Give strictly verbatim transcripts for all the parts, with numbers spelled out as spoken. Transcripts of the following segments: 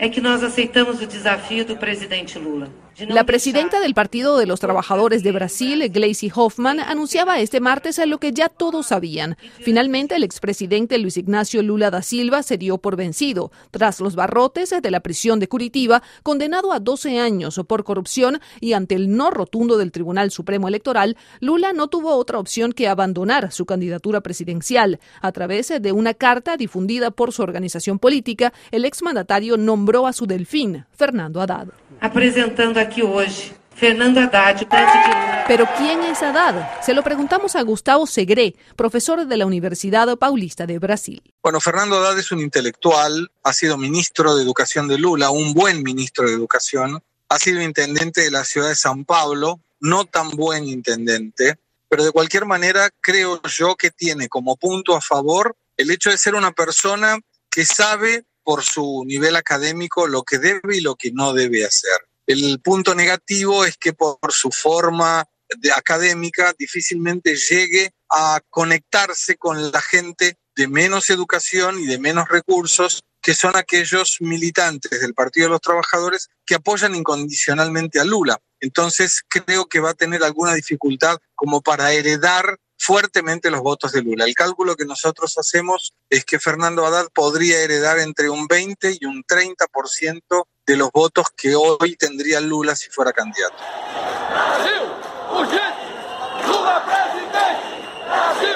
é que nós aceitamos o desafio do presidente Lula. La presidenta del Partido de los Trabajadores de Brasil, Gleisi Hoffmann, anunciaba este martes lo que ya todos sabían. Finalmente, el expresidente Luis Ignacio Lula da Silva se dio por vencido, tras los barrotes de la prisión de Curitiba, condenado a doce años por corrupción, y ante el no rotundo del Tribunal Supremo Electoral, Lula no tuvo otra opción que abandonar su candidatura presidencial. A través de una carta difundida por su organización política, el exmandatario nombró a su delfín, Fernando Haddad. Apresentando aquí hoy, Fernando Haddad. Pero ¿quién es Haddad? Se lo preguntamos a Gustavo Segre, profesor de la Universidad Paulista de Brasil. Bueno, Fernando Haddad es un intelectual, ha sido ministro de Educación de Lula, un buen ministro de Educación, ha sido intendente de la ciudad de São Paulo, no tan buen intendente, pero de cualquier manera creo yo que tiene como punto a favor el hecho de ser una persona que sabe por su nivel académico lo que debe y lo que no debe hacer. El punto negativo es que por su forma de académica difícilmente llegue a conectarse con la gente de menos educación y de menos recursos, que son aquellos militantes del Partido de los Trabajadores que apoyan incondicionalmente a Lula. Entonces creo que va a tener alguna dificultad como para heredar fuertemente los votos de Lula. El cálculo que nosotros hacemos es que Fernando Haddad podría heredar entre un veinte y un treinta por ciento de los votos que hoy tendría Lula si fuera candidato. Brasil, urgente, Lula presidente, Brasil,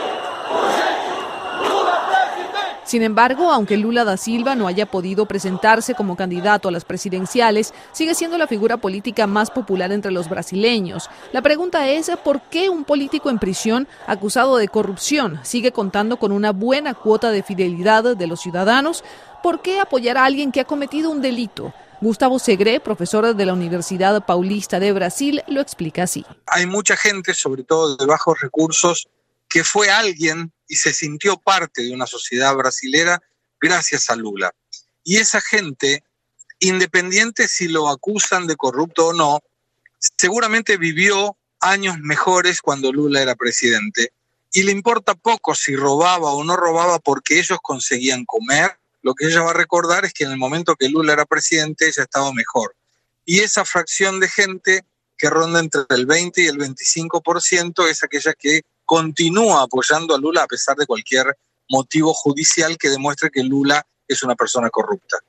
urgente, Lula presidente. Sin embargo, aunque Lula da Silva no haya podido presentarse como candidato a las presidenciales, sigue siendo la figura política más popular entre los brasileños. La pregunta es, ¿por qué un político en prisión acusado de corrupción sigue contando con una buena cuota de fidelidad de los ciudadanos? ¿Por qué apoyar a alguien que ha cometido un delito? Gustavo Segre, profesor de la Universidad Paulista de Brasil, lo explica así. Hay mucha gente, sobre todo de bajos recursos, que fue alguien y se sintió parte de una sociedad brasilera gracias a Lula. Y esa gente, independiente si lo acusan de corrupto o no, seguramente vivió años mejores cuando Lula era presidente y le importa poco si robaba o no robaba porque ellos conseguían comer. Lo que ella va a recordar es que en el momento que Lula era presidente ella estaba mejor. Y esa fracción de gente que ronda entre el veinte y el veinticinco por ciento es aquella que continúa apoyando a Lula a pesar de cualquier motivo judicial que demuestre que Lula es una persona corrupta.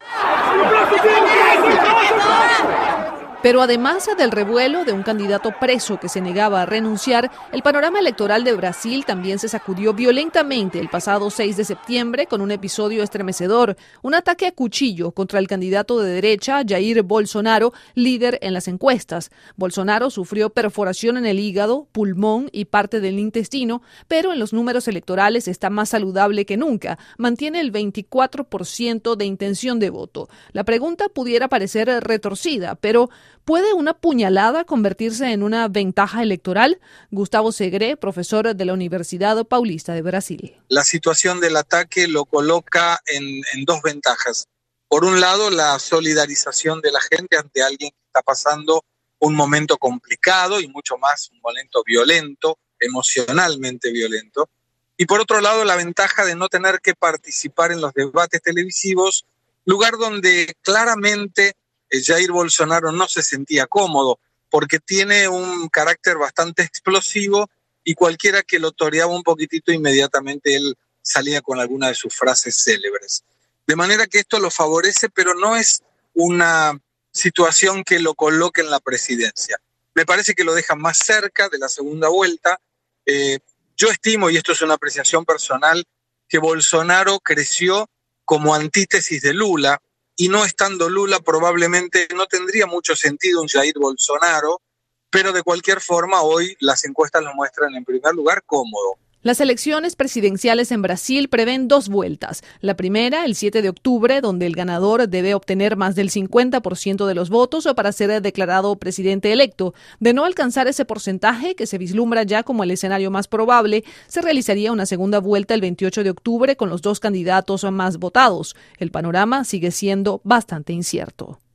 Pero además del revuelo de un candidato preso que se negaba a renunciar, el panorama electoral de Brasil también se sacudió violentamente el pasado seis de septiembre con un episodio estremecedor, un ataque a cuchillo contra el candidato de derecha Jair Bolsonaro, líder en las encuestas. Bolsonaro sufrió perforación en el hígado, pulmón y parte del intestino, pero en los números electorales está más saludable que nunca, mantiene el veinticuatro por ciento de intención de voto. La pregunta pudiera parecer retorcida, pero ¿puede una puñalada convertirse en una ventaja electoral? Gustavo Segre, profesor de la Universidad Paulista de Brasil. La situación del ataque lo coloca en, en dos ventajas. Por un lado, la solidarización de la gente ante alguien que está pasando un momento complicado y mucho más un momento violento, emocionalmente violento. Y por otro lado, la ventaja de no tener que participar en los debates televisivos, lugar donde claramente Jair Bolsonaro no se sentía cómodo porque tiene un carácter bastante explosivo y cualquiera que lo toreaba un poquitito inmediatamente él salía con alguna de sus frases célebres. De manera que esto lo favorece, pero no es una situación que lo coloque en la presidencia. Me parece que lo deja más cerca de la segunda vuelta. Eh, yo estimo, y esto es una apreciación personal, que Bolsonaro creció como antítesis de Lula, y no estando Lula probablemente no tendría mucho sentido un Jair Bolsonaro, pero de cualquier forma hoy las encuestas lo muestran en primer lugar cómodo. Las elecciones presidenciales en Brasil prevén dos vueltas. La primera, el siete de octubre, donde el ganador debe obtener más del cincuenta por ciento de los votos para ser declarado presidente electo. De no alcanzar ese porcentaje, que se vislumbra ya como el escenario más probable, se realizaría una segunda vuelta el veintiocho de octubre con los dos candidatos más votados. El panorama sigue siendo bastante incierto.